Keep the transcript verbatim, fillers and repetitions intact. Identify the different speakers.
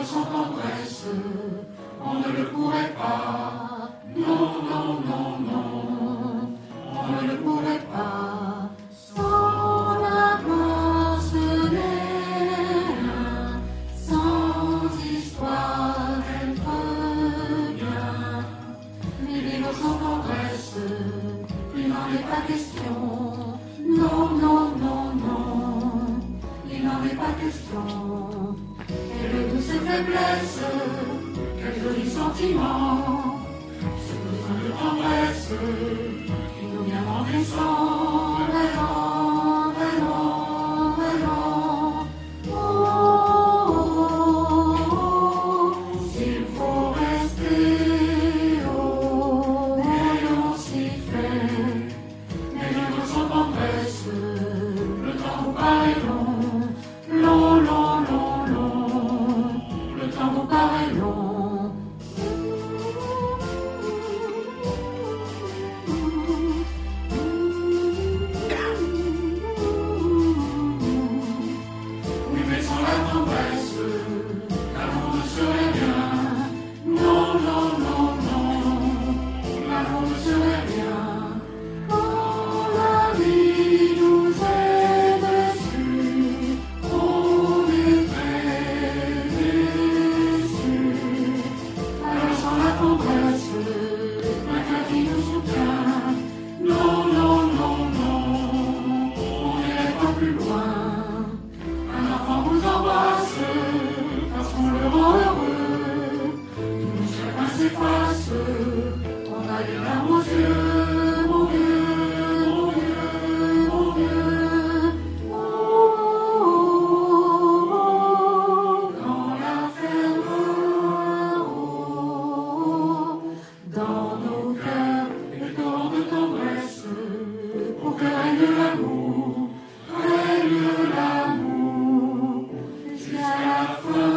Speaker 1: sans tendresse, on ne le pourrait pas. Non, non, non, non, on ne le pourrait pas. Sans la mort, ce n'est rien, sans histoire d'être bien. Mais vivre sans tendresse, il n'en est pas question. Non, non, non, non, il n'en est pas question. Quelle douce faiblesse, quel joli sentiment, ce besoin de tendresse qui nous vient en descend, vraiment, vraiment, vraiment. Oh, oh, oh, oh, s'il faut rester, oh, voyons s'y fait, mais vivre sans tendresse, le temps vous paraît long, long, long, long, long, le temps vous paraît long. Oui, mais sans la tendresse, l'amour ne serait rien. Non, non, non, non, l'amour ne serait rien. Quand la vie nous est dessus, on est très déçus. Alors sans la tendresse, un cœur qui nous soutient. Non, non, non, non, on n'irait pas plus loin. Un enfant vous embrasse parce qu'on le rend heureux. Tout chacun s'efface, on a les larmes aux yeux. Mon Dieu, mon Dieu, mon Dieu. Oh, oh, oh, quand la ferveur, oh, dans nos cœurs, les torrents de tendresse, pour que règne l'amour, règne l'amour, jusqu'à la fin.